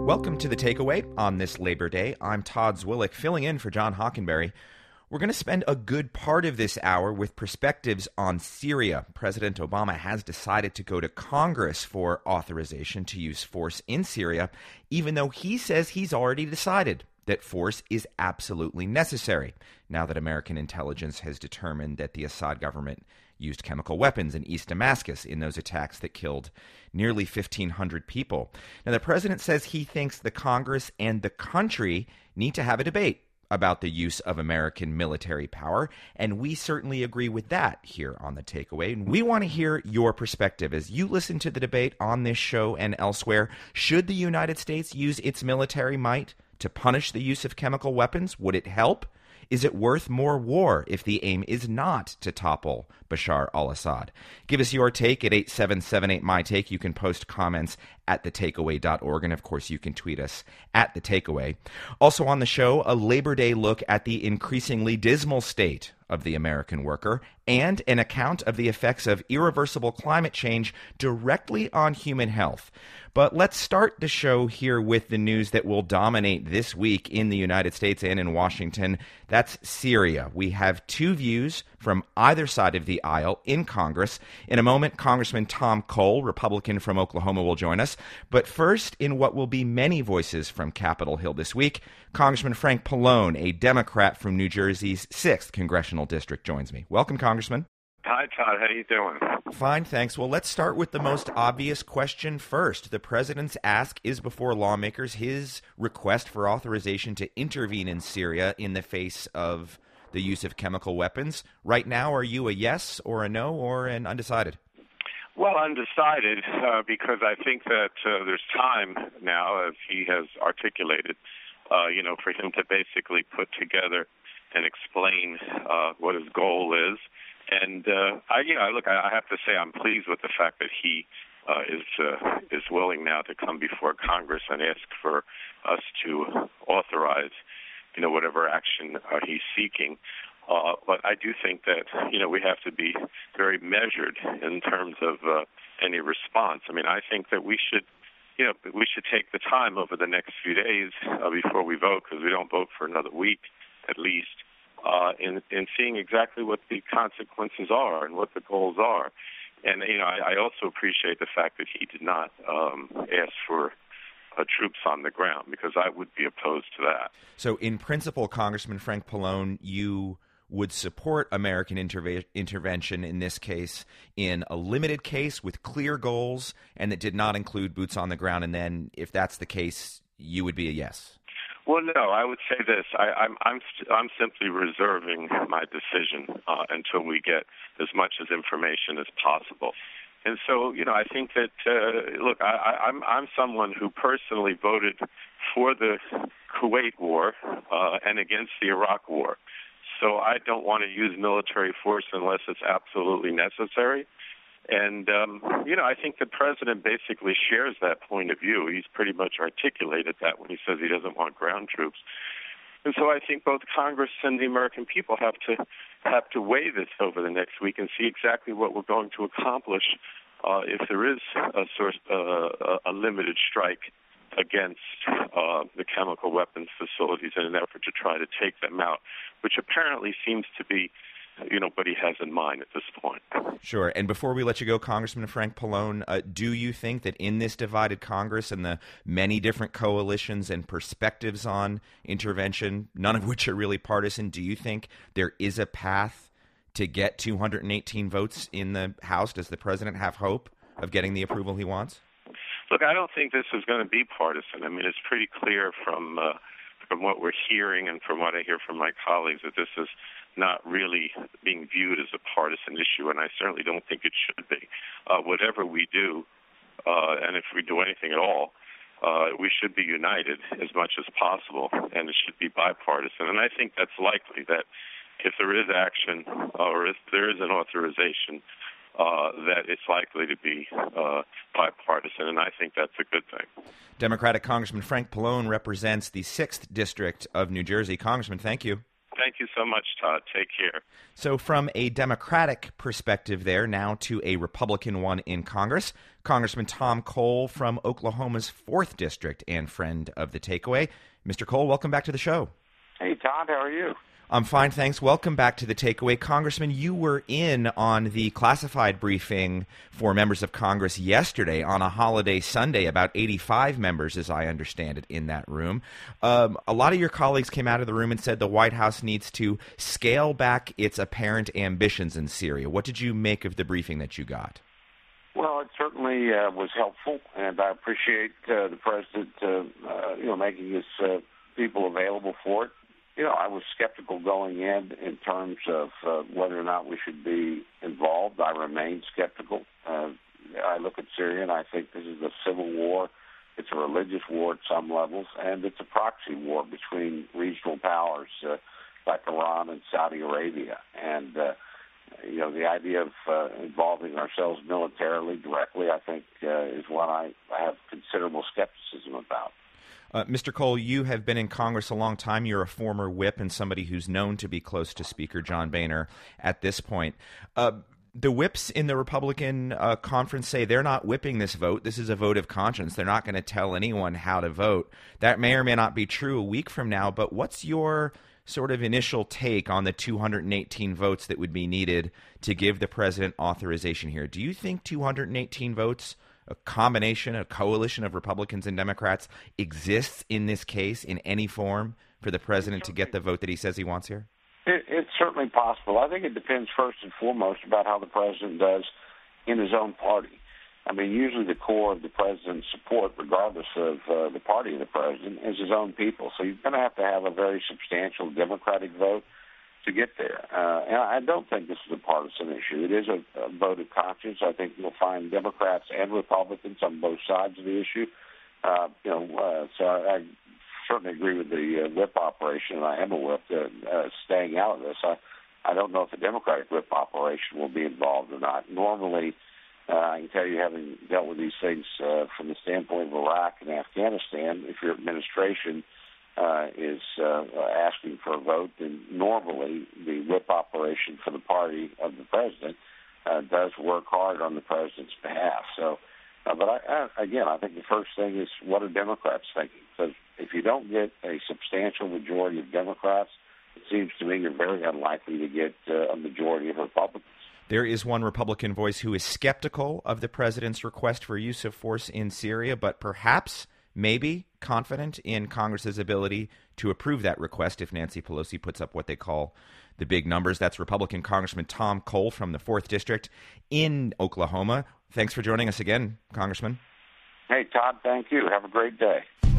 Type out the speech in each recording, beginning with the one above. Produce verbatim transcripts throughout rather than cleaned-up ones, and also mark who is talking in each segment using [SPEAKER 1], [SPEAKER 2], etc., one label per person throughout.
[SPEAKER 1] Welcome to The Takeaway on this Labor Day. I'm Todd Zwillich, filling in for John Hockenberry. We're going to spend a good part of this hour with perspectives on Syria. President Obama has decided to go to Congress for authorization to use force in Syria, even though he says he's already decided that force is absolutely necessary, now that American intelligence has determined that the Assad government used chemical weapons in East Damascus in those attacks that killed nearly fifteen hundred people. Now, the president says he thinks the Congress and the country need to have a debate about the use of American military power, and we certainly agree with that here on The Takeaway. And we want to hear your perspective as you listen to the debate on this show and elsewhere. Should the United States use its military might to punish the use of chemical weapons? Would it help? Is it worth more war if the aim is not to topple Bashar al-Assad? Give us your take at eight seven seven eight, M Y Take. You can post comments at the takeaway dot org, and of course you can tweet us at The Takeaway. Also on the show, a Labor Day look at the increasingly dismal state of the American worker and an account of the effects of irreversible climate change directly on human health. But let's start the show here with the news that will dominate this week in the United States and in Washington. That's Syria. We have two views from either side of the aisle in Congress. In a moment, Congressman Tom Cole, Republican from Oklahoma, will join us. But first, in what will be many voices from Capitol Hill this week, Congressman Frank Pallone, a Democrat from New Jersey's sixth Congressional District, joins me. Welcome, Congressman.
[SPEAKER 2] Hi, Todd. How you doing?
[SPEAKER 1] Fine, thanks. Well, let's start with the most obvious question first. The president's ask is before lawmakers, his request for authorization to intervene in Syria in the face of the use of chemical weapons. Right now, are you a yes or a no or an undecided?
[SPEAKER 2] Well, undecided uh, because I think that uh, there's time now, as he has articulated, uh, you know, for him to basically put together and explain uh, what his goal is. And uh, I, you know, look, I have to say I'm pleased with the fact that he uh, is uh, is willing now to come before Congress and ask for us to authorize, you know, whatever action uh, he's seeking. Uh, but I do think that, you know, we have to be very measured in terms of uh, any response. I mean, I think that we should, you know, we should take the time over the next few days uh, before we vote, because we don't vote for another week at least. Uh, in, in seeing exactly what the consequences are and what the goals are. And, you know, I, I also appreciate the fact that he did not um, ask for uh, troops on the ground, because I would be opposed to that.
[SPEAKER 1] So in principle, Congressman Frank Pallone, you would support American interve- intervention in this case in a limited case with clear goals and that did not include boots on the ground. And then if that's the case, you would be a yes.
[SPEAKER 2] Well, no, I would say this. I, I'm I'm st- I'm simply reserving my decision uh, until we get as much as information as possible. And so, you know, I think that uh, look, I, I'm I'm someone who personally voted for the Kuwait war uh, and against the Iraq war. So I don't want to use military force unless it's absolutely necessary. And, um, you know, I think the president basically shares that point of view. He's pretty much articulated that when he says he doesn't want ground troops. And so I think both Congress and the American people have to have to weigh this over the next week and see exactly what we're going to accomplish uh, if there is a, sort uh, a limited strike against uh, the chemical weapons facilities in an effort to try to take them out, which apparently seems to be, you know, what he has in mind at this point.
[SPEAKER 1] Sure. And before we let you go, Congressman Frank Pallone, uh, do you think that in this divided Congress and the many different coalitions and perspectives on intervention, none of which are really partisan, do you think there is a path to get two hundred eighteen votes in the House? Does the president have hope of getting the approval he wants?
[SPEAKER 2] Look, I don't think this is going to be partisan. I mean, it's pretty clear from uh, from what we're hearing and from what I hear from my colleagues that this is not really being viewed as a partisan issue, and I certainly don't think it should be. Uh, whatever we do, uh, and if we do anything at all, uh, we should be united as much as possible, and it should be bipartisan. And I think that's likely, that if there is action or if there is an authorization, uh, that it's likely to be uh, bipartisan, and I think that's a good thing.
[SPEAKER 1] Democratic Congressman Frank Pallone represents the sixth District of New Jersey. Congressman, thank you.
[SPEAKER 2] Thank you so much, Todd. Take care.
[SPEAKER 1] So from a Democratic perspective there, now to a Republican one in Congress, Congressman Tom Cole from Oklahoma's fourth District and friend of The Takeaway. Mister Cole, welcome back to the show.
[SPEAKER 3] Hey, Todd, how are you?
[SPEAKER 1] I'm fine, thanks. Welcome back to The Takeaway. Congressman, you were in on the classified briefing for members of Congress yesterday on a holiday Sunday, about eighty-five members, as I understand it, in that room. Um, a lot of your colleagues came out of the room and said the White House needs to scale back its apparent ambitions in Syria. What did you make of the briefing that you got?
[SPEAKER 3] Well, it certainly uh, was helpful, and I appreciate uh, the president, uh, uh, you know, making his uh, people available for it. You know, I was skeptical going in in terms of uh, whether or not we should be involved. I remain skeptical. Uh, I look at Syria and I think this is a civil war. It's a religious war at some levels, and it's a proxy war between regional powers uh, like Iran and Saudi Arabia. And, uh, you know, the idea of uh, involving ourselves militarily directly, I think, uh, is one I, I have considerable skepticism about.
[SPEAKER 1] Uh, Mister Cole, you have been in Congress a long time. You're a former whip and somebody who's known to be close to Speaker John Boehner at this point. Uh, the whips in the Republican uh, conference say they're not whipping this vote. This is a vote of conscience. They're not going to tell anyone how to vote. That may or may not be true a week from now, but what's your sort of initial take on the two hundred eighteen votes that would be needed to give the president authorization here? Do you think two hundred eighteen votes, a combination, a coalition of Republicans and Democrats, exists in this case in any form for the president to get the vote that he says he wants here?
[SPEAKER 3] It, it's certainly possible. I think it depends first and foremost about how the president does in his own party. I mean, usually the core of the president's support, regardless of uh, the party of the president, is his own people. So you're going to have to have a very substantial Democratic vote to get there. Uh, and I don't think this is a partisan issue. It is a, a vote of conscience. I think you'll find Democrats and Republicans on both sides of the issue. Uh, you know, uh, so I, I certainly agree with the uh, whip operation, and I am a whip, uh, uh, staying out of this. I, I don't know if the Democratic whip operation will be involved or not. Normally, uh, I can tell you, having dealt with these things uh, from the standpoint of Iraq and Afghanistan, if your administration Uh, is uh, asking for a vote, then normally the whip operation for the party of the president uh, does work hard on the president's behalf. So, uh, but I, I, again, I think the first thing is what are Democrats thinking? Because if you don't get a substantial majority of Democrats, it seems to me you're very unlikely to get uh, a majority of Republicans.
[SPEAKER 1] There is one Republican voice who is skeptical of the president's request for use of force in Syria, but perhaps maybe confident in Congress's ability to approve that request if Nancy Pelosi puts up what they call the big numbers. That's Republican Congressman Tom Cole from the fourth District in Oklahoma. Thanks for joining us again, Congressman.
[SPEAKER 3] Hey, Todd, thank you. Have a great day.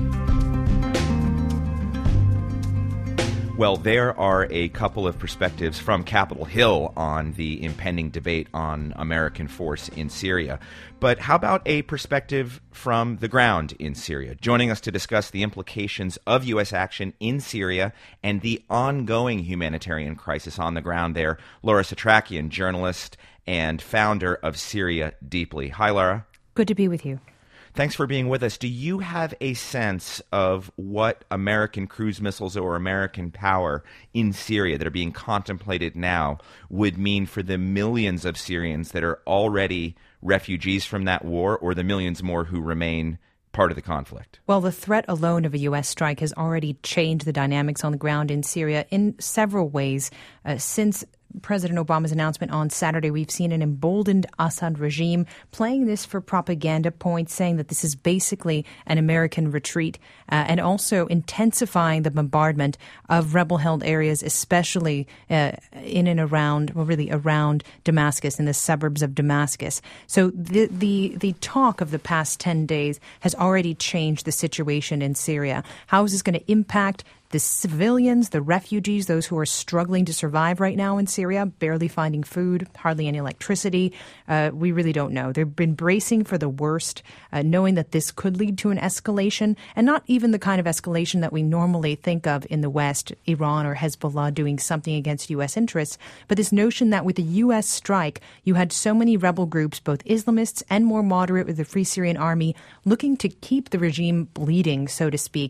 [SPEAKER 1] Well, there are a couple of perspectives from Capitol Hill on the impending debate on American force in Syria. But how about a perspective from the ground in Syria? Joining us to discuss the implications of U S action in Syria and the ongoing humanitarian crisis on the ground there, Laura Satrakian, journalist and founder of Syria Deeply. Hi, Laura.
[SPEAKER 4] Good to be with you.
[SPEAKER 1] Thanks for being with us. Do you have a sense of what American cruise missiles or American power in Syria that are being contemplated now would mean for the millions of Syrians that are already refugees from that war, or the millions more who remain part of the conflict?
[SPEAKER 4] Well, the threat alone of a U S strike has already changed the dynamics on the ground in Syria in several ways. Uh, since President Obama's announcement on Saturday, we've seen an emboldened Assad regime playing this for propaganda points, saying that this is basically an American retreat, uh, and also intensifying the bombardment of rebel-held areas, especially uh, in and around, well, really around Damascus, in the suburbs of Damascus. So the, the, the talk of the past ten days has already changed the situation in Syria. How is this going to impact the civilians, the refugees, those who are struggling to survive right now in Syria, barely finding food, hardly any electricity? Uh, we really don't know. They've been bracing for the worst, uh, knowing that this could lead to an escalation, and not even the kind of escalation that we normally think of in the West, Iran or Hezbollah doing something against U S interests, but this notion that with the U S strike, you had so many rebel groups, both Islamists and more moderate with the Free Syrian Army, looking to keep the regime bleeding, so to speak.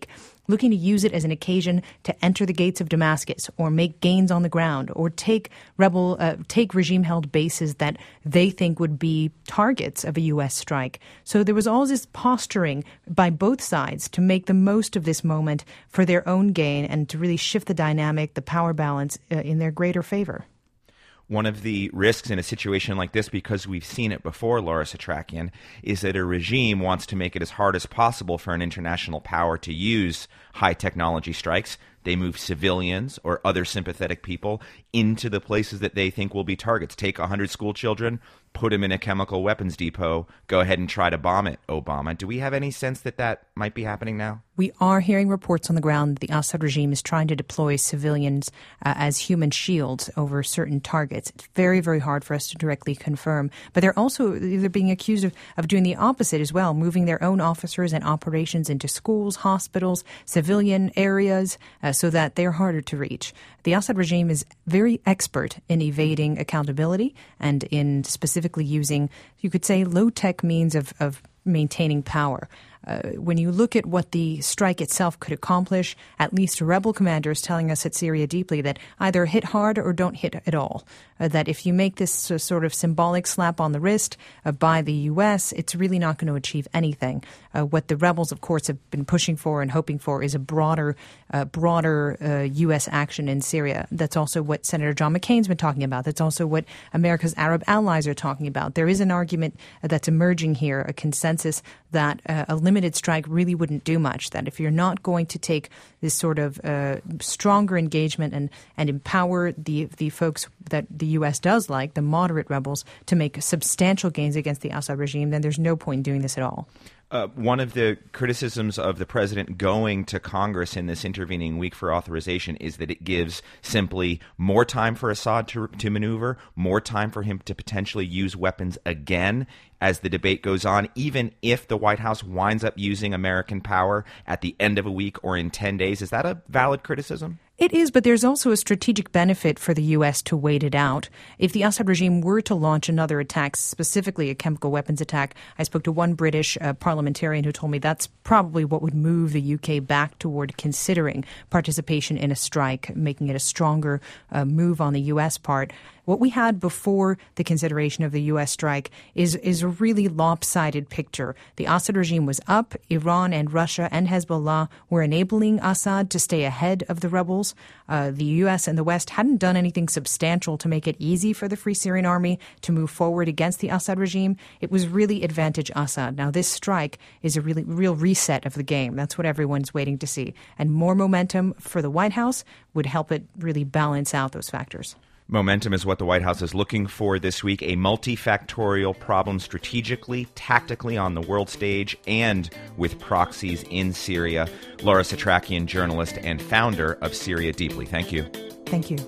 [SPEAKER 4] looking to use it as an occasion to enter the gates of Damascus or make gains on the ground or take rebel, uh, take regime-held bases that they think would be targets of a U S strike. So there was all this posturing by both sides to make the most of this moment for their own gain and to really shift the dynamic, the power balance uh, in their greater favor.
[SPEAKER 1] One of the risks in a situation like this, because we've seen it before, Laura Satrakian, is that a regime wants to make it as hard as possible for an international power to use high technology strikes. They move civilians or other sympathetic people into the places that they think will be targets. Take one hundred school children, put them in a chemical weapons depot, go ahead and try to bomb it, Obama. Do we have any sense that that might be happening now?
[SPEAKER 4] We are hearing reports on the ground that the Assad regime is trying to deploy civilians uh, as human shields over certain targets. It's very, very hard for us to directly confirm. But they're also they're being accused of, of doing the opposite as well, moving their own officers and operations into schools, hospitals, civilian areas, uh, so that they're harder to reach. The Assad regime is very expert in evading accountability and in specifically using, you could say, low-tech means of, of maintaining power. Uh, when you look at what the strike itself could accomplish, at least rebel commanders telling us at Syria Deeply that either hit hard or don't hit at all. Uh, that if you make this uh, sort of symbolic slap on the wrist uh, by the U S, it's really not going to achieve anything. Uh, what the rebels, of course, have been pushing for and hoping for is a broader, uh, broader uh, U S action in Syria. That's also what Senator John McCain's been talking about. That's also what America's Arab allies are talking about. There is an argument uh, that's emerging here, a consensus that uh, a limited strike really wouldn't do much, that if you're not going to take this sort of uh, stronger engagement and, and empower the the folks that the U S does like, the moderate rebels, to make substantial gains against the Assad regime, then there's no point in doing this at all.
[SPEAKER 1] Uh, one of the criticisms of the president going to Congress in this intervening week for authorization is that it gives simply more time for Assad to, to maneuver, more time for him to potentially use weapons again as the debate goes on, even if the White House winds up using American power at the end of a week or in ten days. Is that a valid criticism?
[SPEAKER 4] It is, but there's also a strategic benefit for the U S to wait it out. If the Assad regime were to launch another attack, specifically a chemical weapons attack, I spoke to one British uh, parliamentarian who told me that's probably what would move the U K back toward considering participation in a strike, making it a stronger uh, move on the U S part. What we had before the consideration of the U S strike is, is a really lopsided picture. The Assad regime was up. Iran and Russia and Hezbollah were enabling Assad to stay ahead of the rebels. Uh, the U S and the West hadn't done anything substantial to make it easy for the Free Syrian Army to move forward against the Assad regime. It was really advantage Assad. Now, this strike is a really real reset of the game. That's what everyone's waiting to see. And more momentum for the White House would help it really balance out those factors.
[SPEAKER 1] Momentum is what the White House is looking for this week, a multifactorial problem strategically, tactically on the world stage, and with proxies in Syria. Laura Satrakian, journalist and founder of Syria Deeply. Thank you.
[SPEAKER 4] Thank you.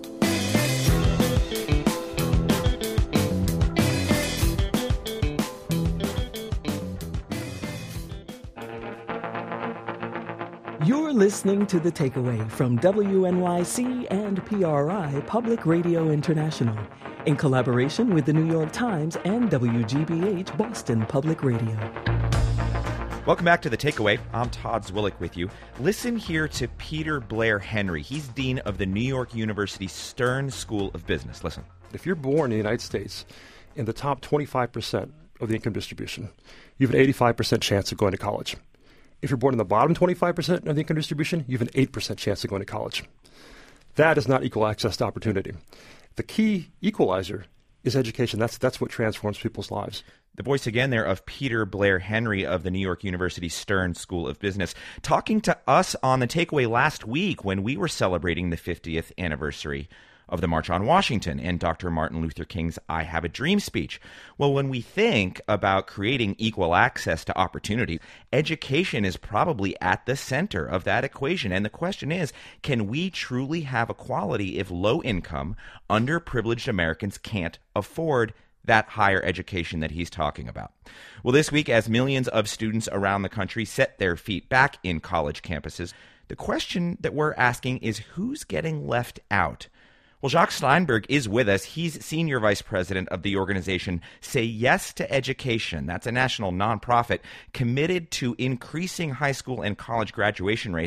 [SPEAKER 5] You're listening to The Takeaway from W N Y C and P R I Public Radio International in collaboration with the New York Times and W G B H Boston Public Radio.
[SPEAKER 1] Welcome back to The Takeaway. I'm Todd Zwillich with you. Listen here to Peter Blair Henry. He's dean of the New York University Stern School of Business. Listen.
[SPEAKER 6] If you're born in the United States in the top twenty-five percent of the income distribution, you have an eighty-five percent chance of going to college. If you're born in the bottom twenty-five percent of the income distribution, you have an eight percent chance of going to college. That is not equal access to opportunity. The key equalizer is education. That's that's what transforms people's lives.
[SPEAKER 1] The voice again there of Peter Blair Henry of the New York University Stern School of Business, talking to us on The Takeaway last week when we were celebrating the fiftieth anniversary of the March on Washington and Doctor Martin Luther King's I Have a Dream speech. Well, when we think about creating equal access to opportunity, education is probably at the center of that equation. And the question is, can we truly have equality if low-income, underprivileged Americans can't afford that higher education that he's talking about? Well, this week, as millions of students around the country set their feet back in college campuses, the question that we're asking is, who's getting left out? Well, Jacques Steinberg is with us. He's senior vice president of the organization Say Yes to Education. That's a national nonprofit committed to increasing high school and college graduation rates.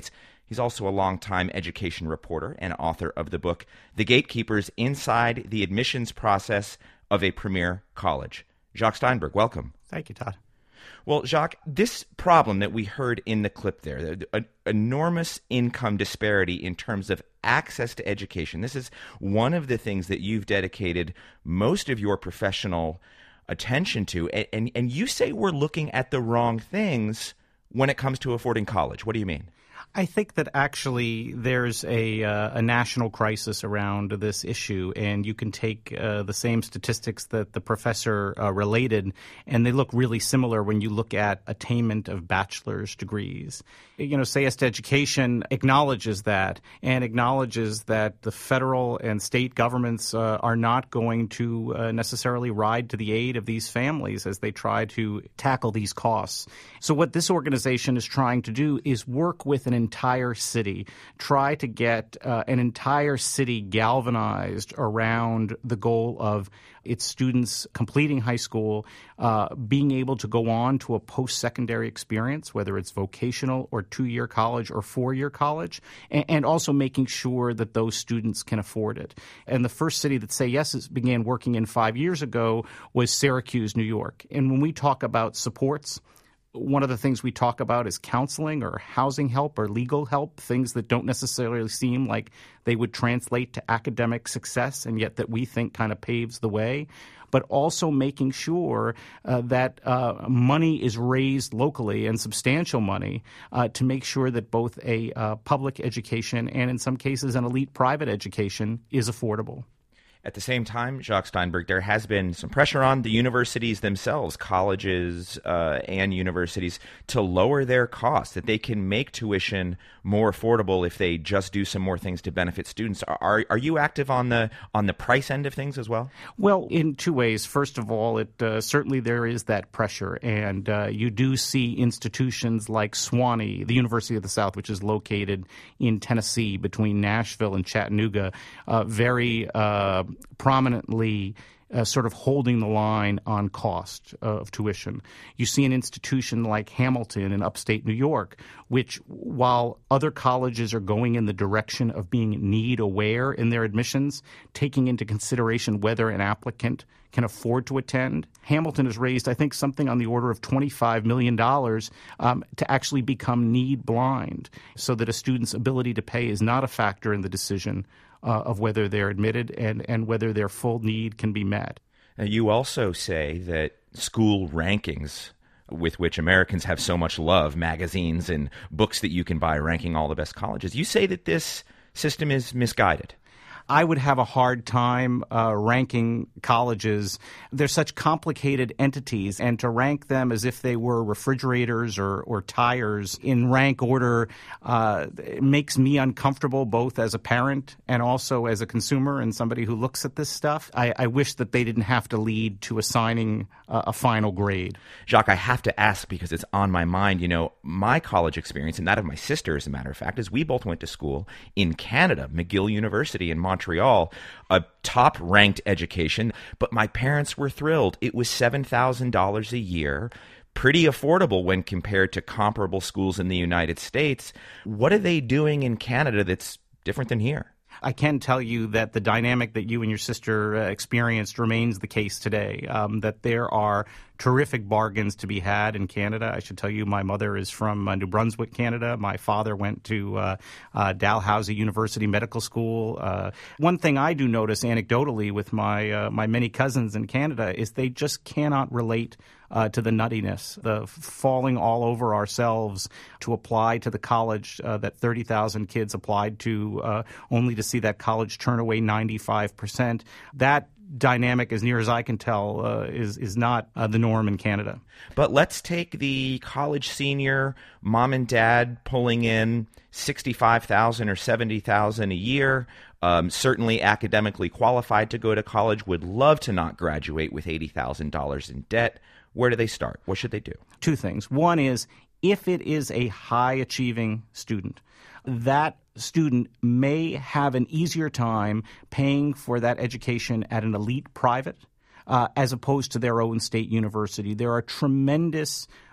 [SPEAKER 1] He's also a longtime education reporter and author of the book, The Gatekeepers Inside the Admissions Process of a Premier College. Jacques Steinberg, welcome.
[SPEAKER 7] Thank you, Todd.
[SPEAKER 1] Well, Jacques, this problem that we heard in the clip there, an enormous income disparity in terms of access to education, this is one of the things that you've dedicated most of your professional attention to. And, and, and you say we're looking at the wrong things when it comes to affording college. What do you mean?
[SPEAKER 7] I think that actually there's a, uh, a national crisis around this issue, and you can take uh, the same statistics that the professor uh, related, and they look really similar when you look at attainment of bachelor's degrees. You know, Sayest Education acknowledges that and acknowledges that the federal and state governments uh, are not going to uh, necessarily ride to the aid of these families as they try to tackle these costs. So what this organization is trying to do is work with an entire city, try to get uh, an entire city galvanized around the goal of its students completing high school, uh, being able to go on to a post-secondary experience, whether it's vocational or two-year college or four-year college, and, and also making sure that those students can afford it. And the first city that Sayest began working in five years ago was Syracuse, New York. And when we talk about supports, one of the things we talk about is counseling or housing help or legal help, things that don't necessarily seem like they would translate to academic success, and yet that we think kind of paves the way. But also making sure uh, that uh, money is raised locally, and substantial money, uh, to make sure that both a uh, public education and in some cases an elite private education is affordable.
[SPEAKER 1] At the same time, Jacques Steinberg, there has been some pressure on the universities themselves, colleges uh, and universities, to lower their costs, that they can make tuition more affordable if they just do some more things to benefit students. Are are you active on the on the price end of things as well?
[SPEAKER 7] Well, in two ways. First of all, it uh, certainly there is that pressure, and uh, you do see institutions like Sewanee, the University of the South, which is located in Tennessee between Nashville and Chattanooga, uh, very uh, prominently uh, sort of holding the line on cost of tuition. You see an institution like Hamilton in upstate New York, which, while other colleges are going in the direction of being need-aware in their admissions, taking into consideration whether an applicant can afford to attend, Hamilton has raised, I think, something on the order of twenty-five million dollars um, to actually become need-blind, so that a student's ability to pay is not a factor in the decision Uh, of whether they're admitted and, and whether their full need can be met.
[SPEAKER 1] Now, you also say that school rankings, with which Americans have so much love, magazines and books that you can buy ranking all the best colleges, you say that this system is misguided.
[SPEAKER 7] I would have a hard time uh, ranking colleges. They're such complicated entities, and to rank them as if they were refrigerators or, or tires in rank order uh, it makes me uncomfortable, both as a parent and also as a consumer and somebody who looks at this stuff. I, I wish that they didn't have to lead to assigning uh, a final grade.
[SPEAKER 1] Jacques, I have to ask because it's on my mind. You know, my college experience, and that of my sister, as a matter of fact, is we both went to school in Canada, McGill University in Montreal. Montreal, a top-ranked education, but my parents were thrilled. It was seven thousand dollars a year, pretty affordable when compared to comparable schools in the United States. What are they doing in Canada that's different than here?
[SPEAKER 7] I can tell you that the dynamic that you and your sister uh, experienced remains the case today, um, that there are terrific bargains to be had in Canada. I should tell you, my mother is from uh, New Brunswick, Canada. My father went to uh, uh, Dalhousie University Medical School. Uh, one thing I do notice anecdotally with my uh, my many cousins in Canada is they just cannot relate Uh, to the nuttiness, the falling all over ourselves to apply to the college uh, that thirty thousand kids applied to, uh, only to see that college turn away ninety-five percent. That dynamic, as near as I can tell, uh, is is not uh, the norm in Canada.
[SPEAKER 1] But let's take the college senior, mom and dad pulling in sixty-five thousand dollars or seventy thousand dollars a year, um, certainly academically qualified to go to college, would love to not graduate with eighty thousand dollars in debt. Where do they start? What should they do?
[SPEAKER 7] Two things. One is, if it is a high-achieving student, that student may have an easier time paying for that education at an elite private uh, as opposed to their own state university. There are tremendous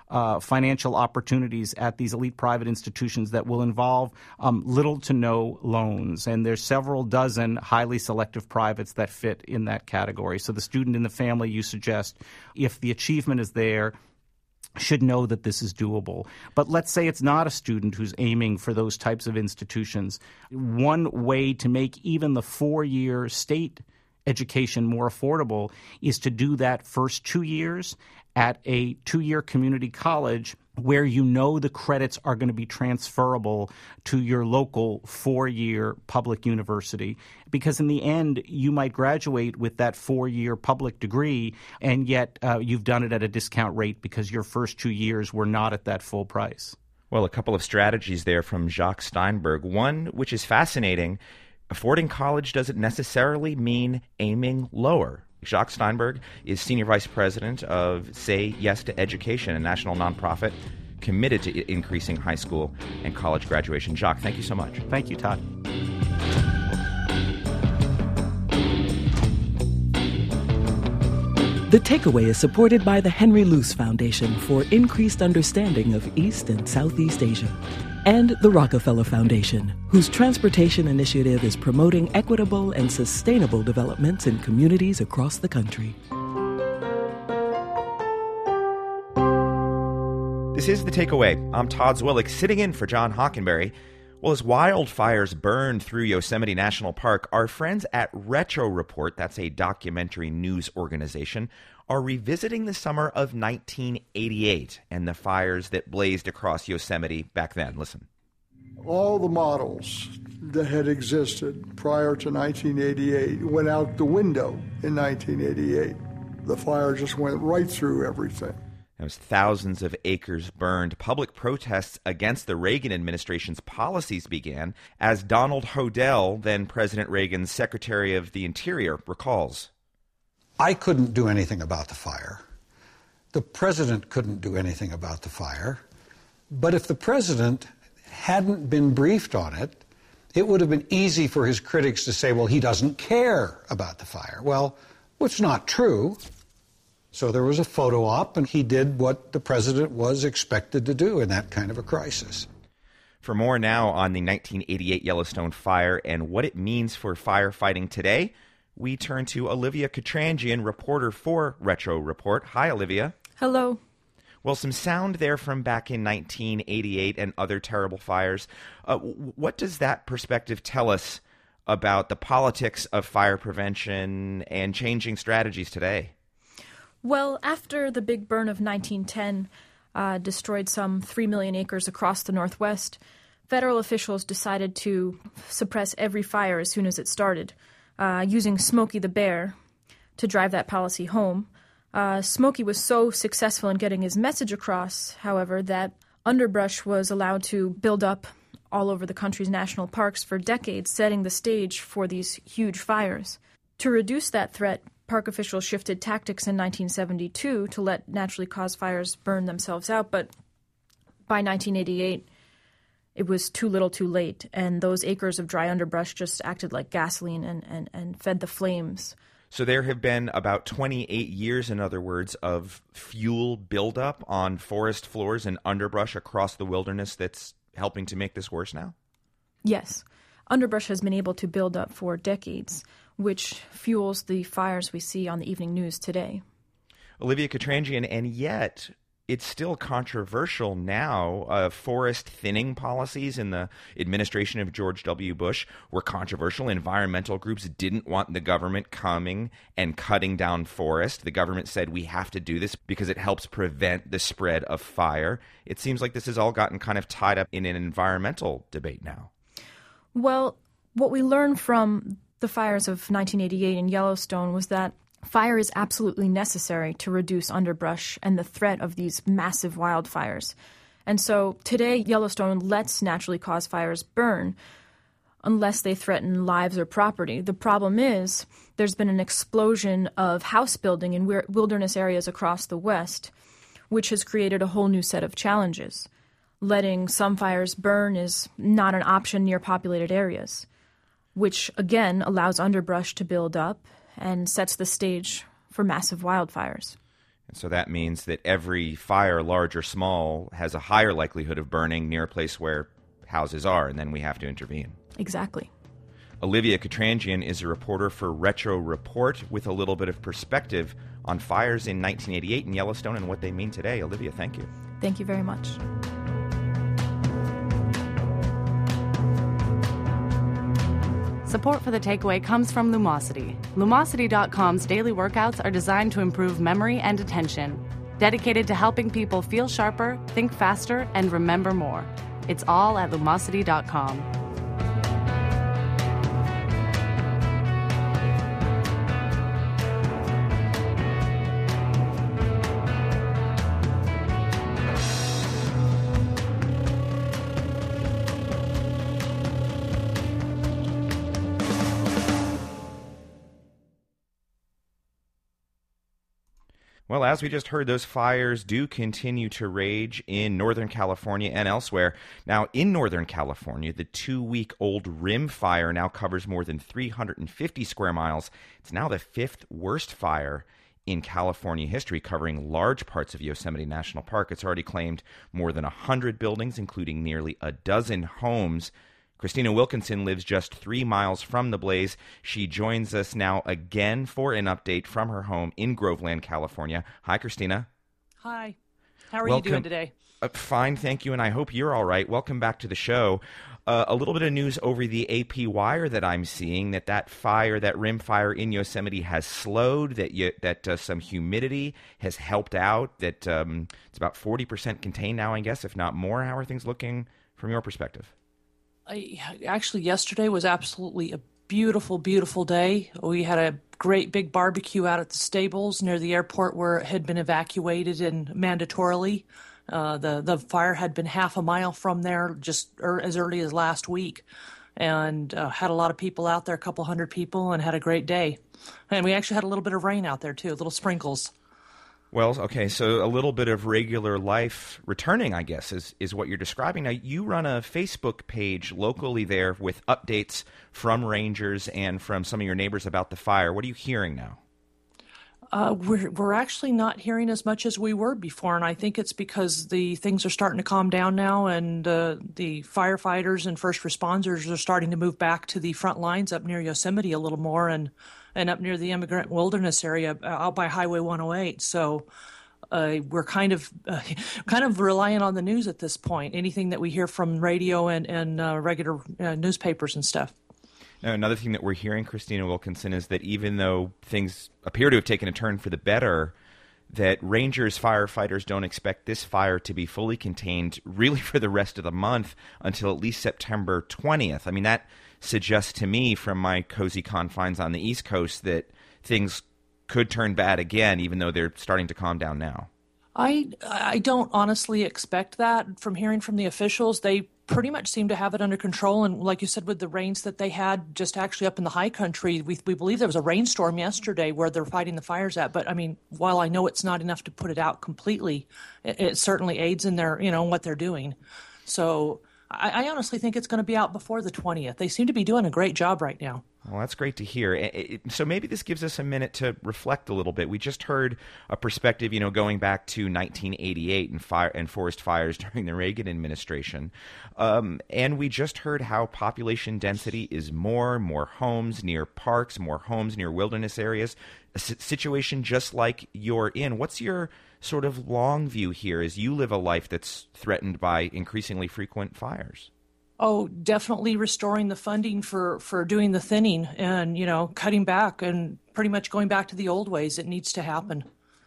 [SPEAKER 7] uh, financial opportunities at these elite private institutions that will involve um, little to no loans. And there's several dozen highly selective privates that fit in that category. So the student in the family, you suggest, if the achievement is there, should know that this is doable. But let's say it's not a student who's aiming for those types of institutions. One way to make even the four-year state education more affordable is to do that first two years at a two-year community college where you know the credits are going to be transferable to your local four-year public university. Because in the end, you might graduate with that four-year public degree, and yet uh, you've done it at a discount rate because your first two years were not at that full price.
[SPEAKER 1] Well, a couple of strategies there from Jacques Steinberg. One, which is fascinating, affording college doesn't necessarily mean aiming lower. Jacques Steinberg is Senior Vice President of Say Yes to Education, a national nonprofit committed to increasing high school and college graduation. Jacques, thank you so much.
[SPEAKER 7] Thank you, Todd.
[SPEAKER 5] The Takeaway is supported by the Henry Luce Foundation for increased understanding of East and Southeast Asia, and the Rockefeller Foundation, whose transportation initiative is promoting equitable and sustainable developments in communities across the country.
[SPEAKER 1] This is The Takeaway. I'm Todd Zwillich, sitting in for John Hockenberry. Well, as wildfires burned through Yosemite National Park, our friends at Retro Report, that's a documentary news organization, are revisiting the summer of nineteen eighty-eight and the fires that blazed across Yosemite back then. Listen.
[SPEAKER 8] All the models that had existed prior to nineteen eighty-eight went out the window in nineteen eighty-eight. The fire just went right through everything.
[SPEAKER 1] There was thousands of acres burned. Public protests against the Reagan administration's policies began, as Donald Hodel, then President Reagan's Secretary of the Interior, recalls.
[SPEAKER 9] I couldn't do anything about the fire. The president couldn't do anything about the fire. But if the president hadn't been briefed on it, it would have been easy for his critics to say, well, he doesn't care about the fire. Well, it's not true. So there was a photo op, and he did what the president was expected to do in that kind of a crisis.
[SPEAKER 1] For more now on the nineteen eighty-eight Yellowstone fire and what it means for firefighting today, we turn to Olivia Katrangian, reporter for Retro Report. Hi, Olivia.
[SPEAKER 10] Hello.
[SPEAKER 1] Well, some sound there from back in nineteen eighty-eight and other terrible fires. Uh, what does that perspective tell us about the politics of fire prevention and changing strategies today?
[SPEAKER 10] Well, after the big burn of nineteen ten uh, destroyed some three million acres across the Northwest, federal officials decided to suppress every fire as soon as it started, uh, using Smokey the Bear to drive that policy home. Uh, Smokey was so successful in getting his message across, however, that underbrush was allowed to build up all over the country's national parks for decades, setting the stage for these huge fires. To reduce that threat, park officials shifted tactics in nineteen seventy-two to let naturally caused fires burn themselves out, but by nineteen eighty-eight, it was too little too late, and those acres of dry underbrush just acted like gasoline and, and, and fed the flames.
[SPEAKER 1] So there have been about twenty-eight years, in other words, of fuel buildup on forest floors and underbrush across the wilderness that's helping to make this worse now?
[SPEAKER 10] Yes. Underbrush has been able to build up for decades, which fuels the fires we see on the evening news today.
[SPEAKER 1] Olivia Katrangian, and yet it's still controversial now. Uh, forest thinning policies in the administration of George W. Bush were controversial. Environmental groups didn't want the government coming and cutting down forest. The government said we have to do this because it helps prevent the spread of fire. It seems like this has all gotten kind of tied up in an environmental debate now.
[SPEAKER 10] Well, what we learned from the fires of nineteen eighty-eight in Yellowstone was that fire is absolutely necessary to reduce underbrush and the threat of these massive wildfires. And so today, Yellowstone lets naturally caused fires burn unless they threaten lives or property. The problem is there's been an explosion of house building in wilderness areas across the West, which has created a whole new set of challenges. Letting some fires burn is not an option near populated areas, which again allows underbrush to build up and sets the stage for massive wildfires.
[SPEAKER 1] And so that means that every fire, large or small, has a higher likelihood of burning near a place where houses are, and then we have to intervene.
[SPEAKER 10] Exactly.
[SPEAKER 1] Olivia Katrangian is a reporter for Retro Report with a little bit of perspective on fires in nineteen eighty-eight in Yellowstone and what they mean today. Olivia, thank you.
[SPEAKER 10] Thank you very much.
[SPEAKER 11] Support for The Takeaway comes from Lumosity. Lumosity dot com's daily workouts are designed to improve memory and attention, dedicated to helping people feel sharper, think faster, and remember more. It's all at Lumosity dot com.
[SPEAKER 1] Well, as we just heard, those fires do continue to rage in Northern California and elsewhere. Now, in Northern California, the two-week-old Rim Fire now covers more than three hundred fifty square miles. It's now the fifth worst fire in California history, covering large parts of Yosemite National Park. It's already claimed more than one hundred buildings, including nearly a dozen homes. Christina Wilkinson lives just three miles from the blaze. She joins us now again for an update from her home in Groveland, California. Hi, Christina.
[SPEAKER 12] Hi. How are
[SPEAKER 1] Welcome.
[SPEAKER 12] you doing today?
[SPEAKER 1] Uh, fine, thank you, and I hope you're all right. Welcome back to the show. Uh, a little bit of news over the A P wire that I'm seeing, that that fire, that Rim Fire in Yosemite has slowed, that you, that uh, some humidity has helped out, that um, it's about forty percent contained now, I guess, if not more. How are things looking from your perspective?
[SPEAKER 12] I, actually, yesterday was absolutely a beautiful, beautiful day. We had a great big barbecue out at the stables near the airport where it had been evacuated and mandatorily. Uh, the, the fire had been half a mile from there just er, as early as last week, and uh, had a lot of people out there, a couple hundred people, and had a great day. And we actually had a little bit of rain out there, too, little sprinkles.
[SPEAKER 1] Well, okay, so a little bit of regular life returning, I guess, is, is what you're describing. Now, you run a Facebook page locally there with updates from rangers and from some of your neighbors about the fire. What are you hearing now?
[SPEAKER 12] Uh, we're we're actually not hearing as much as we were before, and I think it's because the things are starting to calm down now, and uh, the firefighters and first responders are starting to move back to the front lines up near Yosemite a little more, and and up near the Immigrant Wilderness area out by Highway one oh eight. So uh, we're kind of uh, kind of relying on the news at this point. Anything that we hear from radio and and uh, regular uh, newspapers and stuff.
[SPEAKER 1] Now, another thing that we're hearing, Christina Wilkinson, is that even though things appear to have taken a turn for the better, that rangers, firefighters don't expect this fire to be fully contained really for the rest of the month until at least September twentieth. I mean, that suggests to me from my cozy confines on the East Coast that things could turn bad again, even though they're starting to calm down now.
[SPEAKER 12] I I don't honestly expect that from hearing from the officials. They pretty much seem to have it under control. And like you said, with the rains that they had just actually up in the high country, we we believe there was a rainstorm yesterday where they're fighting the fires at. But I mean, while I know it's not enough to put it out completely, it, it certainly aids in their, you know, what they're doing. So I, I honestly think it's going to be out before the twentieth. They seem to be doing a great job right now.
[SPEAKER 1] Well, that's great to hear. It, it, so maybe this gives us a minute to reflect a little bit. We just heard a perspective, you know, going back to nineteen eighty-eight and fire and forest fires during the Reagan administration. Um, and we just heard how population density is more, more homes near parks, more homes near wilderness areas, a situation just like you're in. What's your sort of long view here as you live a life that's threatened by increasingly frequent fires?
[SPEAKER 12] Oh, definitely restoring the funding for, for doing the thinning and, you know, cutting back and pretty much going back to the old ways. It needs to happen.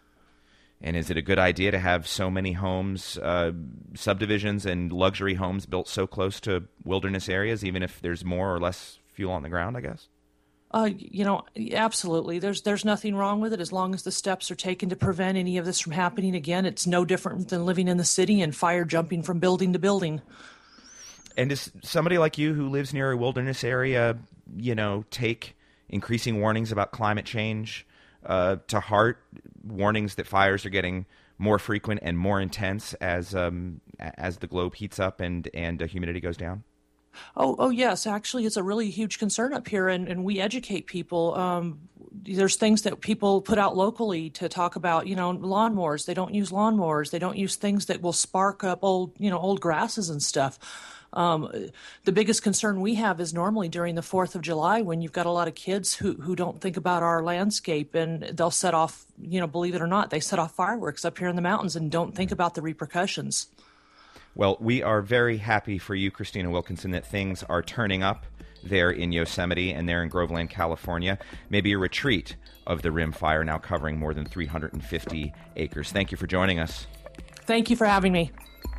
[SPEAKER 1] And is it a good idea to have so many homes, uh, subdivisions and luxury homes built so close to wilderness areas, even if there's more or less fuel on the ground, I guess?
[SPEAKER 12] Uh, you know, absolutely. There's there's nothing wrong with it as long as the steps are taken to prevent any of this from happening again. It's no different than living in the city and fire jumping from building to building.
[SPEAKER 1] And does somebody like you who lives near a wilderness area, you know, take increasing warnings about climate change uh, to heart, warnings that fires are getting more frequent and more intense as um, as the globe heats up and, and uh, humidity goes down?
[SPEAKER 12] Oh, oh yes. Actually, it's a really huge concern up here, and, and we educate people. Um, there's things that people put out locally to talk about, you know, lawnmowers. They don't use lawnmowers. They don't use things that will spark up old, you know, old grasses and stuff. Um, the biggest concern we have is normally during the fourth of July when you've got a lot of kids who, who don't think about our landscape, and they'll set off, you know, believe it or not, they set off fireworks up here in the mountains and don't think about the repercussions.
[SPEAKER 1] Well, we are very happy for you, Christina Wilkinson, that things are turning up there in Yosemite and there in Groveland, California. Maybe a retreat of the Rim Fire, now covering more than three hundred fifty acres. Thank you for joining us.
[SPEAKER 12] Thank you for having me.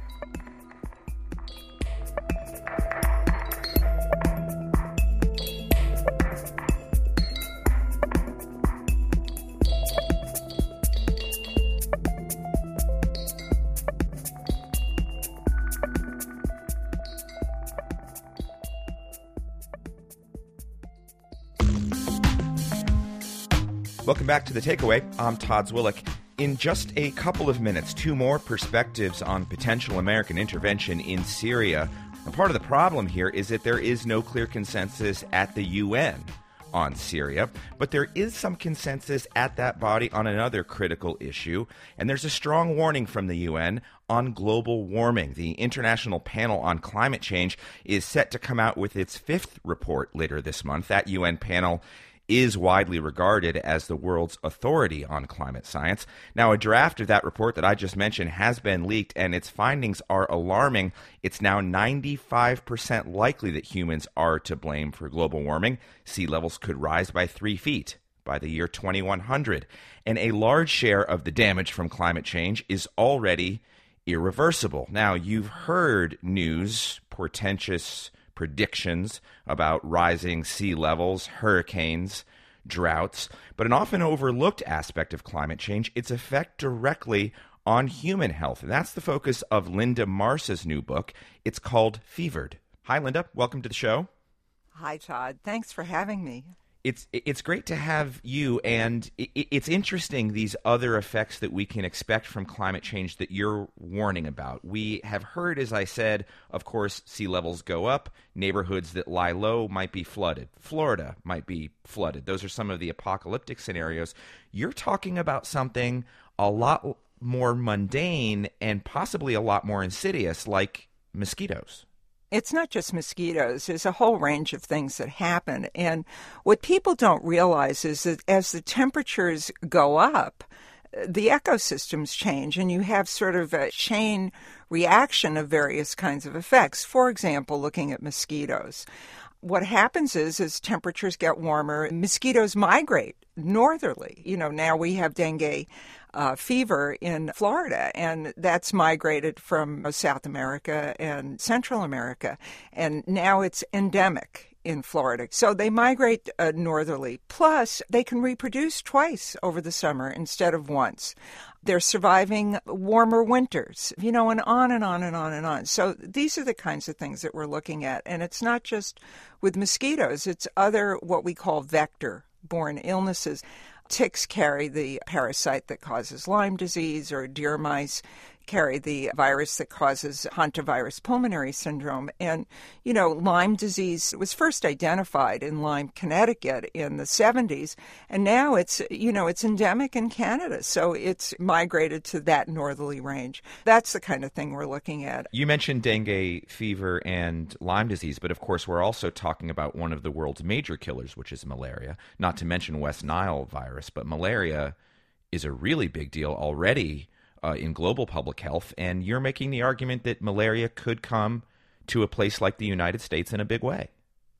[SPEAKER 1] Welcome back to The Takeaway. I'm Todd Zwillich. In just a couple of minutes, two more perspectives on potential American intervention in Syria. And part of the problem here is that there is no clear consensus at the U N on Syria, but there is some consensus at that body on another critical issue, and there's a strong warning from the U N on global warming. The International Panel on Climate Change is set to come out with its fifth report later this month. That U N panel is widely regarded as the world's authority on climate science. Now, a draft of that report that I just mentioned has been leaked, and its findings are alarming. It's now ninety-five percent likely that humans are to blame for global warming. Sea levels could rise by three feet by the year twenty-one hundred. And a large share of the damage from climate change is already irreversible. Now, you've heard news, portentous predictions about rising sea levels, hurricanes, droughts, but an often overlooked aspect of climate change, its effect directly on human health. And that's the focus of Linda Marsa's new book. It's called Fevered. Hi, Linda. Welcome to the show.
[SPEAKER 13] Hi, Todd. Thanks for having me.
[SPEAKER 1] It's it's great to have you, and it's interesting, these other effects that we can expect from climate change that you're warning about. We have heard, as I said, of course, sea levels go up. Neighborhoods that lie low might be flooded. Florida might be flooded. Those are some of the apocalyptic scenarios. You're talking about something a lot more mundane and possibly a lot more insidious, like mosquitoes.
[SPEAKER 13] It's not just mosquitoes. There's a whole range of things that happen. And what people don't realize is that as the temperatures go up, the ecosystems change, and you have sort of a chain reaction of various kinds of effects. For example, looking at mosquitoes. What happens is, as temperatures get warmer, mosquitoes migrate northerly. You know, now we have dengue uh, fever in Florida, and that's migrated from South America and Central America, and now it's endemic in Florida. So they migrate uh, northerly. Plus, they can reproduce twice over the summer instead of once. They're surviving warmer winters, you know, and on and on and on and on. So these are the kinds of things that we're looking at. And it's not just with mosquitoes. It's other what we call vector-borne illnesses. Ticks carry the parasite that causes Lyme disease, or deer mice carry the virus that causes hantavirus pulmonary syndrome. And, you know, Lyme disease was first identified in Lyme, Connecticut in the seventies, and now it's, you know, it's endemic in Canada. So it's migrated to that northerly range. That's the kind of thing we're looking at.
[SPEAKER 1] You mentioned dengue fever and Lyme disease, but of course we're also talking about one of the world's major killers, which is malaria, not to mention West Nile virus, but malaria is a really big deal already Uh, in global public health, and you're making the argument that malaria could come to a place like the United States in a big way.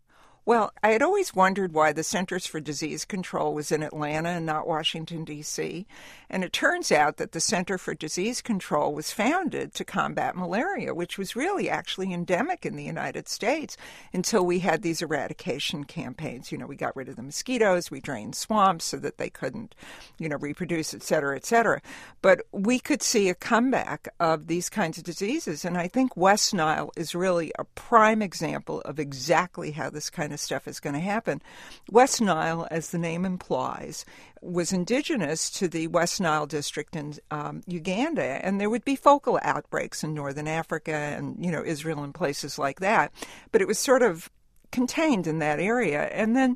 [SPEAKER 13] Well, I had always wondered why the Centers for Disease Control was in Atlanta and not Washington, D C, and it turns out that the Center for Disease Control was founded to combat malaria, which was really actually endemic in the United States until we had these eradication campaigns. You know, we got rid of the mosquitoes, we drained swamps so that they couldn't, you know, reproduce, et cetera, et cetera. But we could see a comeback of these kinds of diseases, and I think West Nile is really a prime example of exactly how this kind of stuff is going to happen. West Nile, as the name implies, was indigenous to the West Nile district in um, Uganda, and there would be focal outbreaks in northern Africa and, you know, Israel and places like that. But it was sort of contained in that area. And then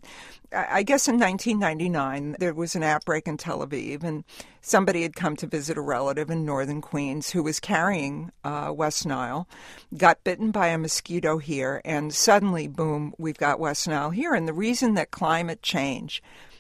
[SPEAKER 13] I guess in nineteen ninety-nine, there was an outbreak in Tel Aviv, and somebody had come to visit a relative in northern Queens who was carrying uh, West Nile, got bitten by a mosquito here, and suddenly, boom, we've got West Nile here. And the reason that climate change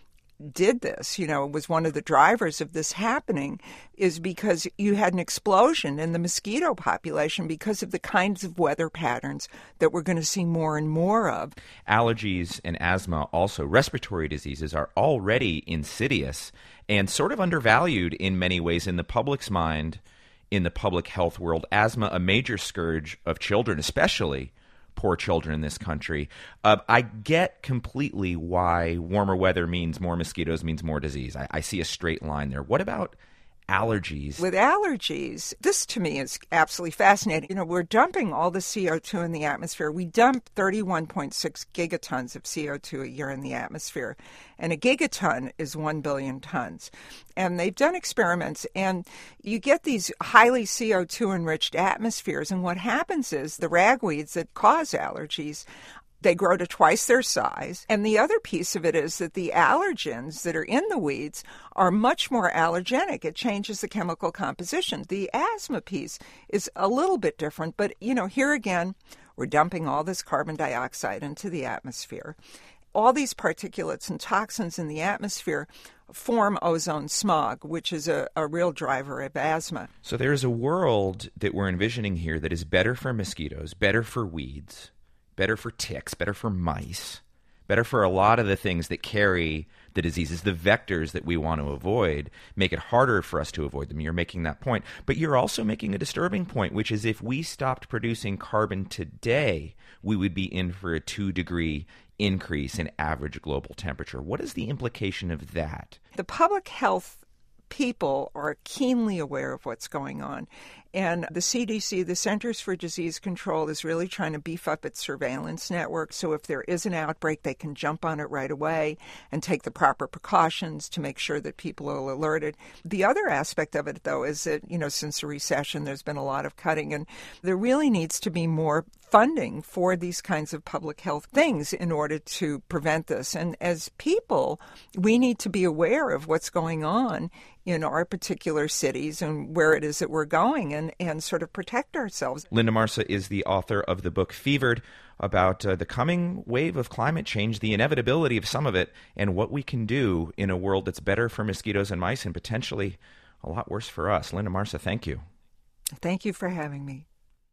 [SPEAKER 13] did this, you know, was one of the drivers of this happening, is because you had an explosion in the mosquito population because of the kinds of weather patterns that we're going to see more and more of.
[SPEAKER 1] Allergies and asthma, also respiratory diseases, are already insidious and sort of undervalued in many ways in the public's mind, in the public health world. Asthma, a major scourge of children, especially poor children in this country. Uh, I get completely why warmer weather means more mosquitoes, means more disease. I, I see a straight line there. What about allergies?
[SPEAKER 13] With allergies, this to me is absolutely fascinating. You know, we're dumping all the C O two in the atmosphere. We dump thirty-one point six gigatons of C O two a year in the atmosphere, and a gigaton is one billion tons. And they've done experiments, and you get these highly C O two enriched atmospheres, and what happens is the ragweeds that cause allergies, they grow to twice their size. And the other piece of it is that the allergens that are in the weeds are much more allergenic. It changes the chemical composition. The asthma piece is a little bit different, but, you know, here again, we're dumping all this carbon dioxide into the atmosphere. All these particulates and toxins in the atmosphere form ozone smog, which is a, a real driver of asthma.
[SPEAKER 1] So there's a world that we're envisioning here that is better for mosquitoes, better for weeds, better for ticks, better for mice, better for a lot of the things that carry the diseases, the vectors that we want to avoid, make it harder for us to avoid them. You're making that point. But you're also making a disturbing point, which is if we stopped producing carbon today, we would be in for a two-degree increase in average global temperature. What is the implication of that?
[SPEAKER 13] The public health people are keenly aware of what's going on. And the C D C, the Centers for Disease Control, is really trying to beef up its surveillance network. So if there is an outbreak, they can jump on it right away and take the proper precautions to make sure that people are alerted. The other aspect of it, though, is that, you know, since the recession, there's been a lot of cutting, and there really needs to be more funding for these kinds of public health things in order to prevent this. And as people, we need to be aware of what's going on in our particular cities and where it is that we're going, and, and sort of protect ourselves.
[SPEAKER 1] Linda Marsa is the author of the book Fevered, about uh, the coming wave of climate change, the inevitability of some of it, and what we can do in a world that's better for mosquitoes and mice and potentially a lot worse for us. Linda Marsa, thank you.
[SPEAKER 13] Thank you for having me.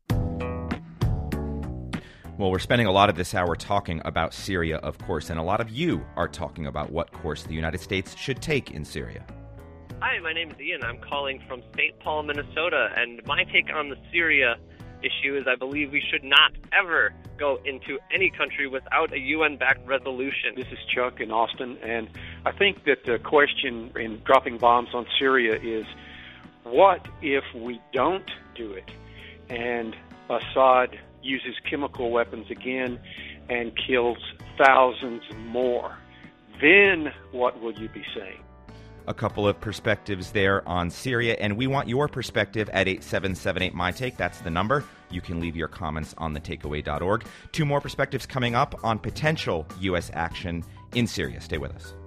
[SPEAKER 1] Well, we're spending a lot of this hour talking about Syria, of course, and a lot of you are talking about what course the United States should take in Syria.
[SPEAKER 14] Hi, my name is Ian. I'm calling from Saint Paul, Minnesota, and my take on the Syria issue is I believe we should not ever go into any country without a U N-backed resolution.
[SPEAKER 15] This is Chuck in Austin, and I think that the question in dropping bombs on Syria is, what if we don't do it and Assad uses chemical weapons again and kills thousands more? Then what will you be saying?
[SPEAKER 1] A couple of perspectives there on Syria, and we want your perspective at eight seven seven eight, M Y Take. That's the number. You can leave your comments on the takeaway dot org. Two more perspectives coming up on potential U S action in Syria. Stay with us.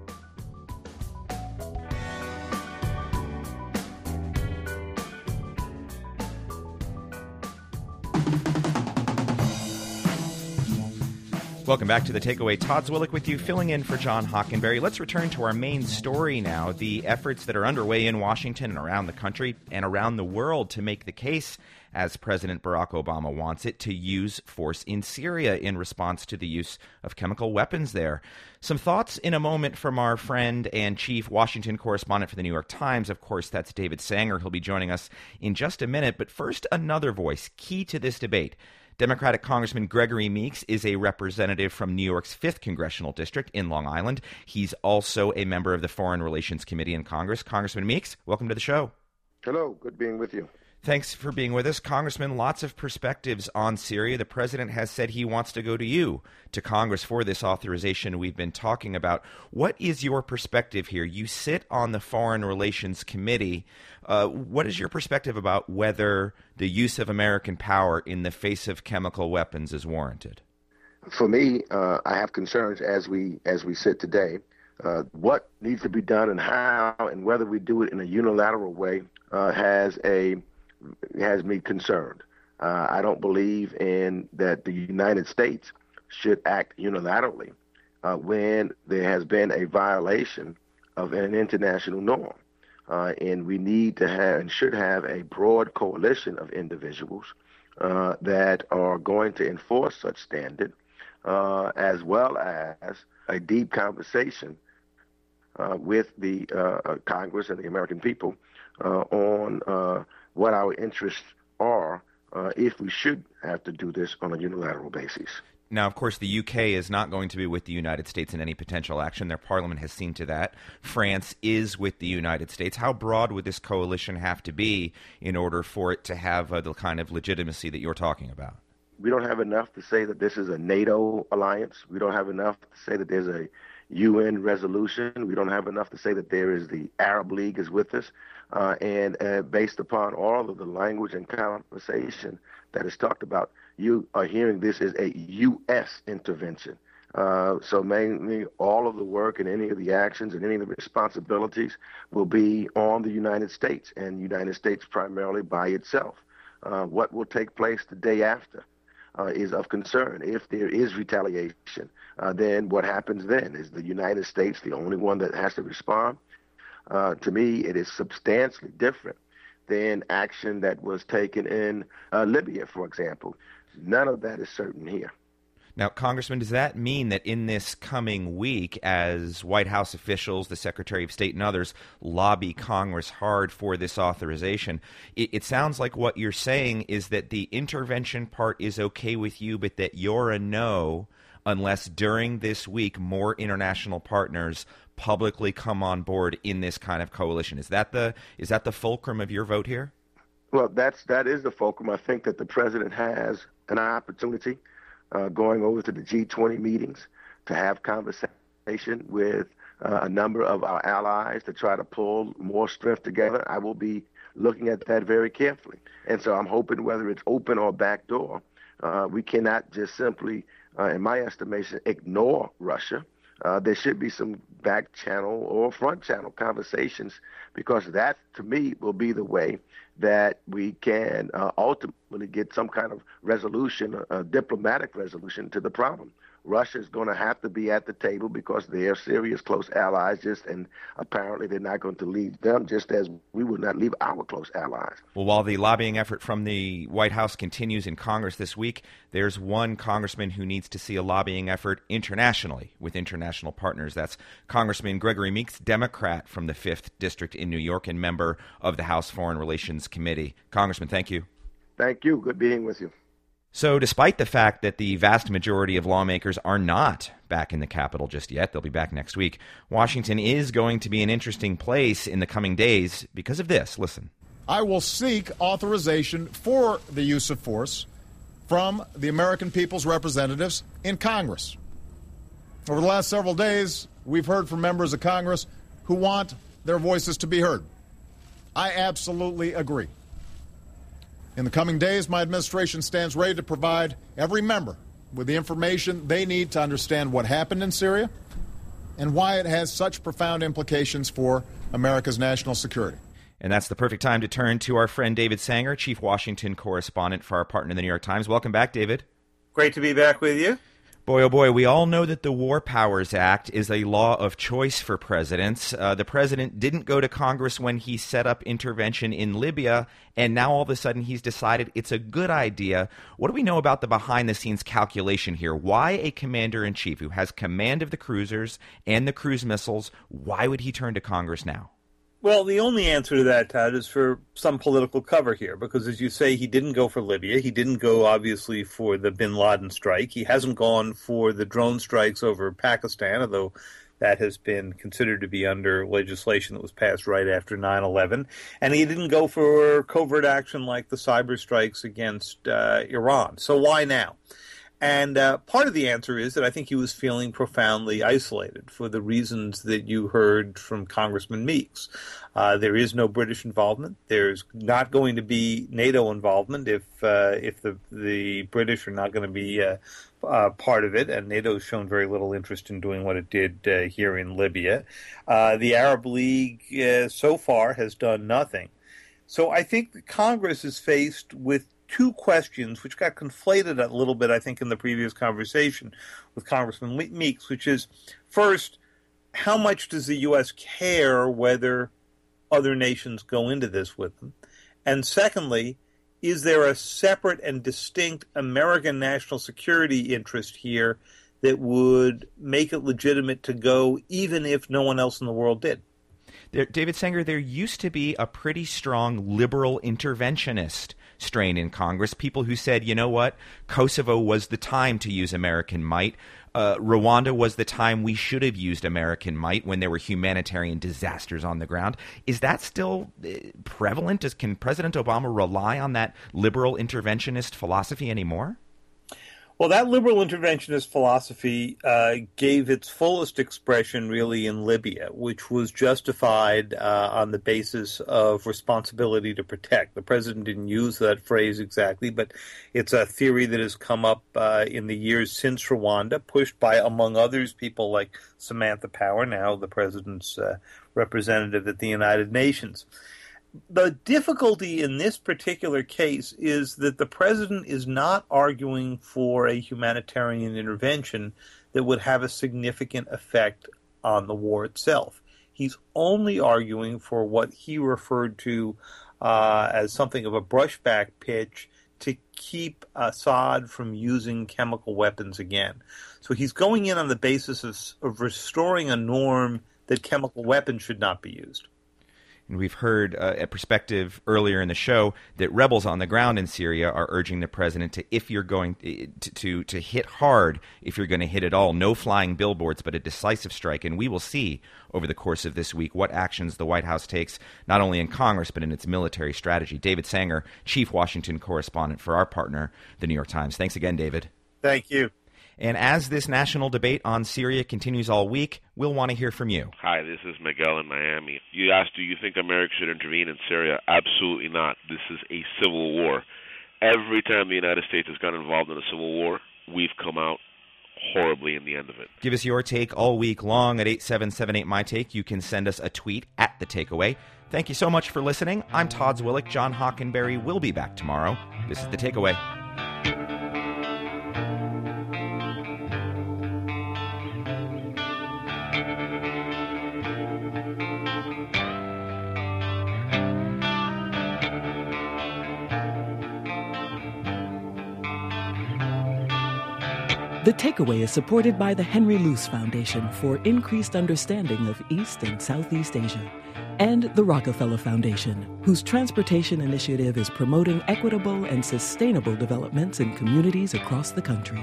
[SPEAKER 1] Welcome back to The Takeaway. Todd Zwillich with you, filling in for John Hockenberry. Let's return to our main story now, the efforts that are underway in Washington and around the country and around the world to make the case, as President Barack Obama wants it, to use force in Syria in response to the use of chemical weapons there. Some thoughts in a moment from our friend and chief Washington correspondent for the New York Times. Of course, that's David Sanger. He'll be joining us in just a minute. But first, another voice key to this debate. Democratic Congressman Gregory Meeks is a representative from New York's fifth Congressional District in Long Island. He's also a member of the Foreign Relations Committee in Congress. Congressman Meeks, welcome to the show.
[SPEAKER 16] Hello. Good being with you.
[SPEAKER 1] Thanks for being with us. Congressman, lots of perspectives on Syria. The president has said he wants to go to you, to Congress, for this authorization we've been talking about. What is your perspective here? You sit on the Foreign Relations Committee. Uh, what is your perspective about whether the use of American power in the face of chemical weapons is warranted?
[SPEAKER 16] For me, uh, I have concerns as we as we sit today. Uh, what needs to be done and how and whether we do it in a unilateral way uh, has a has me concerned. Uh, I don't believe in that the United States should act unilaterally uh, when there has been a violation of an international norm. Uh, and we need to have and should have a broad coalition of individuals uh, that are going to enforce such standard, uh, as well as a deep conversation uh, with the uh, Congress and the American people uh, on uh, what our interests are uh, if we should have to do this on a unilateral basis.
[SPEAKER 1] Now, of course, the U K is not going to be with the United States in any potential action. Their parliament has seen to that. France is with the United States. How broad would this coalition have to be in order for it to have uh, the kind of legitimacy that you're talking about?
[SPEAKER 16] We don't have enough to say that this is a NATO alliance. We don't have enough to say that there's a U N resolution. We don't have enough to say that there is the Arab League is with us. Uh, and uh, based upon all of the language and conversation that is talked about, you are hearing this as a U S intervention. Uh, so mainly all of the work and any of the actions and any of the responsibilities will be on the United States, and United States primarily by itself. Uh, what will take place the day after uh, is of concern. If there is retaliation, uh, then what happens then? Is the United States the only one that has to respond? Uh, to me, it is substantially different than action that was taken in uh, Libya, for example. None of that is certain here.
[SPEAKER 1] Now, Congressman, does that mean that in this coming week, as White House officials, the Secretary of State, and others lobby Congress hard for this authorization, it, it sounds like what you're saying is that the intervention part is okay with you, but that you're a no unless during this week more international partners publicly come on board in this kind of coalition. Is that the is that the fulcrum of your vote here?
[SPEAKER 16] Well, that's that is the fulcrum. I think that the president has an opportunity uh, going over to the G twenty meetings to have conversation with uh, a number of our allies to try to pull more strength together. I will be looking at that very carefully. And so I'm hoping, whether it's open or back door, uh, we cannot just simply, uh, in my estimation, ignore Russia. Uh, there should be some back channel or front channel conversations, because that, to me, will be the way that we can uh, ultimately get some kind of resolution, a, a diplomatic resolution to the problem. Russia is going to have to be at the table because they're Syria's close allies, just and apparently they're not going to leave them, just as we would not leave our close allies.
[SPEAKER 1] Well, while the lobbying effort from the White House continues in Congress this week, there's one congressman who needs to see a lobbying effort internationally with international partners. That's Congressman Gregory Meeks, Democrat from the fifth District in New York and member of the House Foreign Relations Committee. Congressman, thank you.
[SPEAKER 16] Thank you. Good being with you.
[SPEAKER 1] So despite the fact that the vast majority of lawmakers are not back in the Capitol just yet, they'll be back next week, Washington is going to be an interesting place in the coming days because of this. Listen.
[SPEAKER 17] I will seek authorization for the use of force from the American people's representatives in Congress. Over the last several days, we've heard from members of Congress who want their voices to be heard. I absolutely agree. In the coming days, my administration stands ready to provide every member with the information they need to understand what happened in Syria and why it has such profound implications for America's national security.
[SPEAKER 1] And that's the perfect time to turn to our friend David Sanger, Chief Washington Correspondent for our partner, the New York Times. Welcome back, David.
[SPEAKER 18] Great to be back with you.
[SPEAKER 1] Boy, oh boy, we all know that the War Powers Act is a law of choice for presidents. Uh, the president didn't go to Congress when he set up intervention in Libya, and now all of a sudden he's decided it's a good idea. What do we know about the behind-the-scenes calculation here? Why a commander-in-chief who has command of the cruisers and the cruise missiles, why would he turn to Congress now?
[SPEAKER 18] Well, the only answer to that, Todd, is for some political cover here, because as you say, he didn't go for Libya. He didn't go, obviously, for the bin Laden strike. He hasn't gone for the drone strikes over Pakistan, although that has been considered to be under legislation that was passed right after nine eleven. And he didn't go for covert action like the cyber strikes against uh, Iran. So why now? And uh, part of the answer is that I think he was feeling profoundly isolated for the reasons that you heard from Congressman Meeks. Uh, there is no British involvement. There's not going to be NATO involvement if uh, if the the British are not going to be uh, uh, part of it, and NATO has shown very little interest in doing what it did uh, here in Libya. Uh, the Arab League uh, so far has done nothing. So I think that Congress is faced with two questions, which got conflated a little bit, I think, in the previous conversation with Congressman Meeks, which is, first, how much does the U S care whether other nations go into this with them? And secondly, is there a separate and distinct American national security interest here that would make it legitimate to go even if no one else in the world did?
[SPEAKER 1] There, David Sanger, there used to be a pretty strong liberal interventionist strain in Congress, people who said, you know what, Kosovo was the time to use American might. Uh, Rwanda was the time we should have used American might when there were humanitarian disasters on the ground. Is that still uh, prevalent? Does, can President Obama rely on that liberal interventionist philosophy anymore?
[SPEAKER 18] Well, that liberal interventionist philosophy uh, gave its fullest expression really in Libya, which was justified uh, on the basis of responsibility to protect. The president didn't use that phrase exactly, but it's a theory that has come up uh, in the years since Rwanda, pushed by, among others, people like Samantha Power, now the president's uh, representative at the United Nations. The difficulty in this particular case is that the president is not arguing for a humanitarian intervention that would have a significant effect on the war itself. He's only arguing for what he referred to uh, as something of a brushback pitch to keep Assad from using chemical weapons again. So he's going in on the basis of, of restoring a norm that chemical weapons should not be used.
[SPEAKER 1] And we've heard uh, a perspective earlier in the show that rebels on the ground in Syria are urging the president to, if you're going to, to, to hit hard, if you're going to hit at all, no flying billboards, but a decisive strike. And we will see over the course of this week what actions the White House takes, not only in Congress, but in its military strategy. David Sanger, chief Washington correspondent for our partner, The New York Times. Thanks again, David.
[SPEAKER 18] Thank you.
[SPEAKER 1] And as this national debate on Syria continues all week, we'll want to hear from you.
[SPEAKER 19] Hi, this is Miguel in Miami. You asked, do you think America should intervene in Syria? Absolutely not. This is a civil war. Every time the United States has gotten involved in a civil war, we've come out horribly in the end of it.
[SPEAKER 1] Give us your take all week long at eight seven seven eight my take. You can send us a tweet at The Takeaway. Thank you so much for listening. I'm Todd Zwillich. John Hockenberry will be back tomorrow. This is The Takeaway.
[SPEAKER 5] The Takeaway is supported by the Henry Luce Foundation for increased understanding of East and Southeast Asia, and the Rockefeller Foundation, whose transportation initiative is promoting equitable and sustainable developments in communities across the country.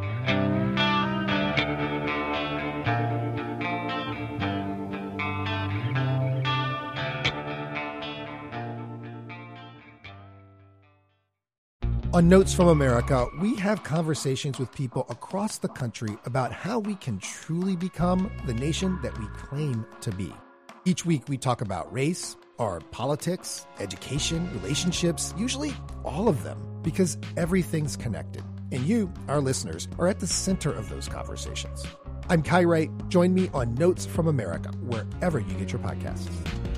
[SPEAKER 20] On Notes from America, we have conversations with people across the country about how we can truly become the nation that we claim to be. Each week we talk about race, our politics, education, relationships, usually all of them, because everything's connected. And you, our listeners, are at the center of those conversations. I'm Kai Wright. Join me on Notes from America, wherever you get your podcasts.